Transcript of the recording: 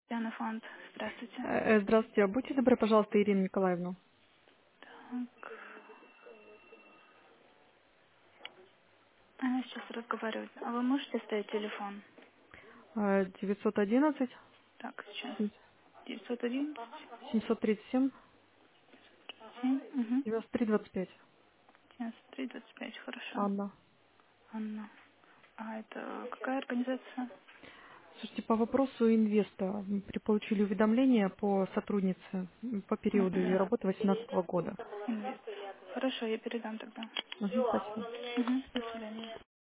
Диана Фонд, здравствуйте. Здравствуйте. А будьте добры, пожалуйста, Ирину Николаевну. Так, сейчас разговаривать. А вы можете ставить телефон? 911 Так, сейчас. 901 737 7, 9325. 93 25, хорошо. Анна. Анна. А это какая организация? Слушайте, по вопросу инвеста получили уведомление по сотруднице по периоду ее Мгм. работы 2018 года. Инвест. Хорошо, я передам тогда. Мгм, спасибо. Мгм, до свидания.